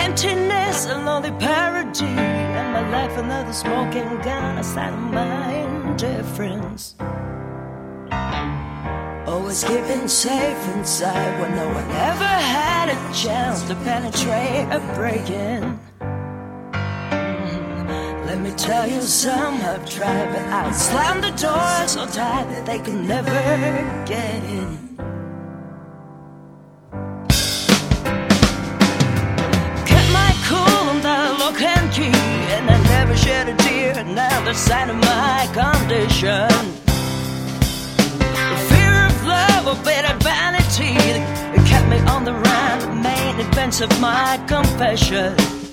emptiness, a lonely parody, and my life another smoking gun aside of my indifference. Always keeping safe inside when no one ever had a chance to penetrate or break in. Let me tell you, some have tried, but I slammed the door so tight that they could never get in. And I never shed a tear, and now the sign of my condition. The fear of love or bitter vanity that kept me on the run, the main events of my confession.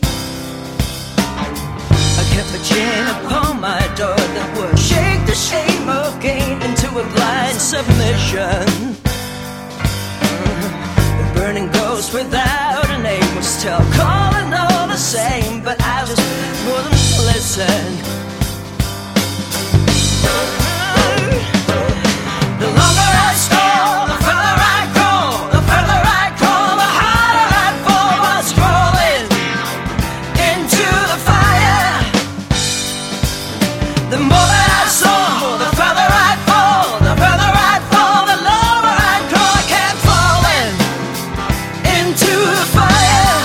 I kept a chain upon my door that would shake the shame of gain into a blind submission. The burning ghost without a name was still calling all the same, but I just wouldn't listen. The longer I stall, the further I crawl. The further I crawl, the harder I fall. While scrolling into the fire. The more that I saw, the further I fall. The further I fall, the lower I crawl. I kept falling into the fire.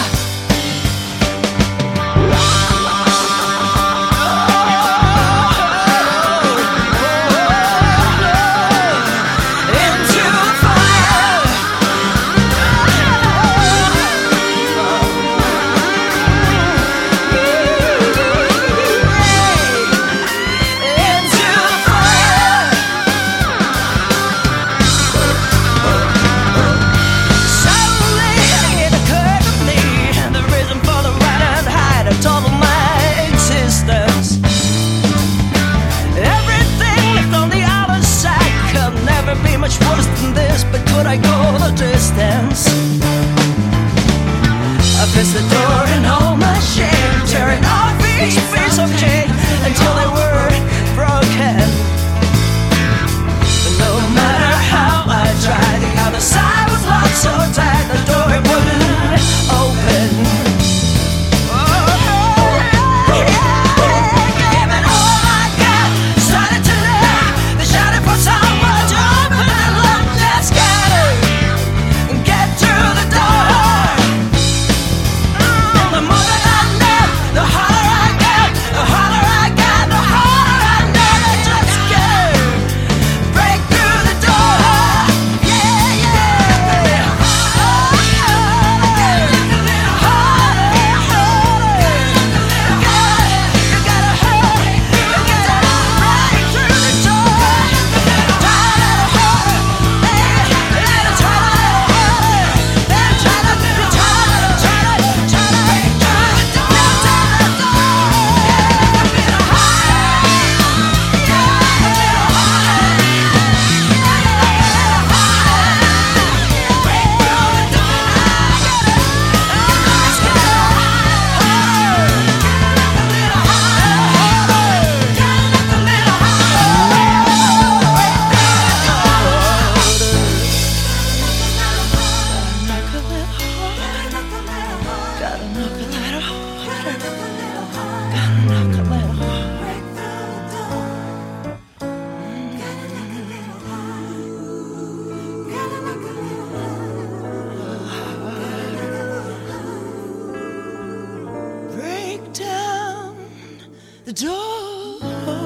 I go the distance. I press the door and hold my shame, tearing off each piece of chain until they were broken. But no matter how I tried, the other side was locked so tight, the door it wouldn't open. Giving all I got, started to live. They shouted for someone to open and look. Let's go. The door.